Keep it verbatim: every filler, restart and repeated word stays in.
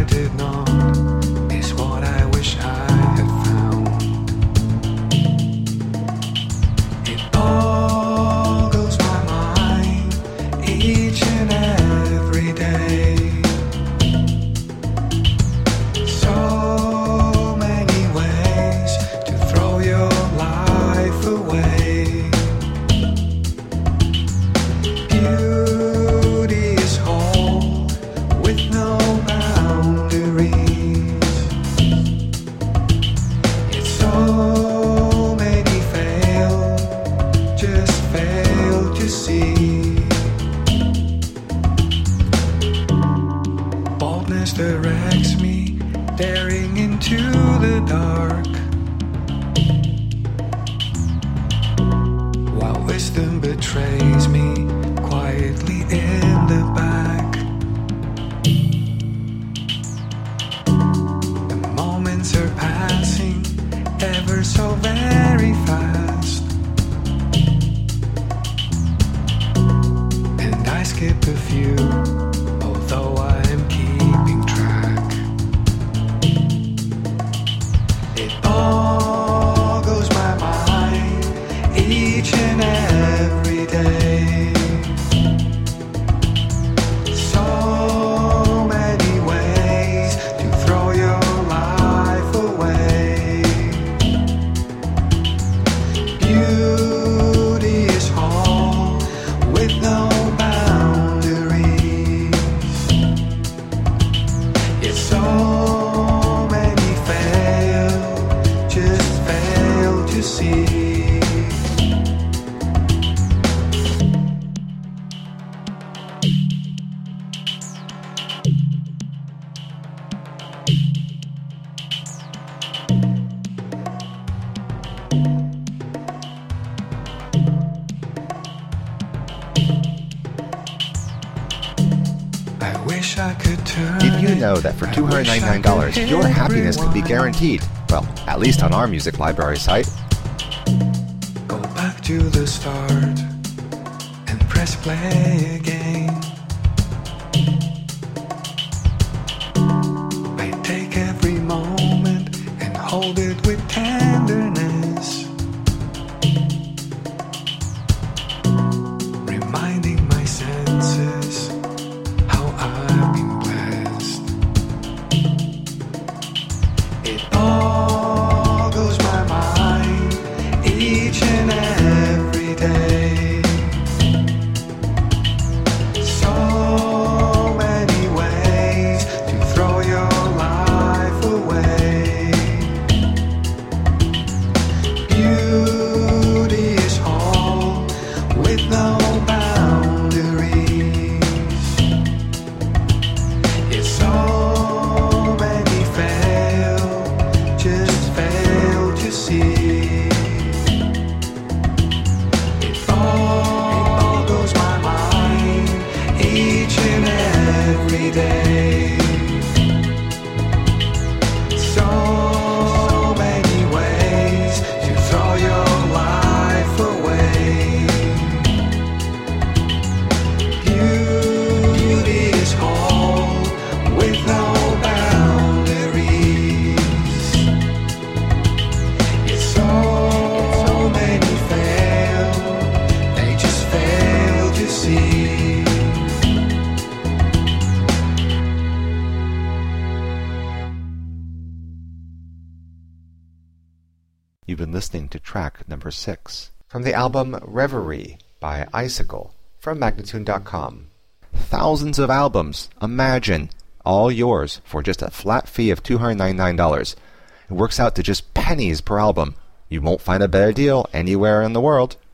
did not is what I wish I had found. It boggles my mind each and every day. So many ways to throw your life away. Beauty is whole with no boundaries. Yet so many fail, just fail to see. Boldness directs me, daring into the dark, while wisdom betrays me quietly in the back. The moments are passing ever so very fast, and I skip a few, although I am keeping track. It boggles my mind each and every day. So many ways to throw your life away. Beauty is whole with no boundaries. Yet so many fail, just fail to see. I wish I could turn. Did you know that for two hundred ninety-nine dollars, your happiness can be guaranteed? Well, at least on our music library site. Go back to the start and press play again. I take every moment and hold it with tenderness, reminding my senses how I've been blessed. It boggles my mind each and every day. So many ways to throw your life away. Beauty is whole with no boundaries. Yet so many fail, just fail to see. It boggles my mind each and every day. So many ways to throw your life away. Beauty is whole with no boundaries. Yet so many fail, they just fail to see. You've been listening to track number six from the album Reverie by Icicle from Magnatune dot com. Thousands of albums, imagine, all yours for just a flat fee of two hundred ninety-nine dollars. It works out to just pennies per album. You won't find a better deal anywhere in the world.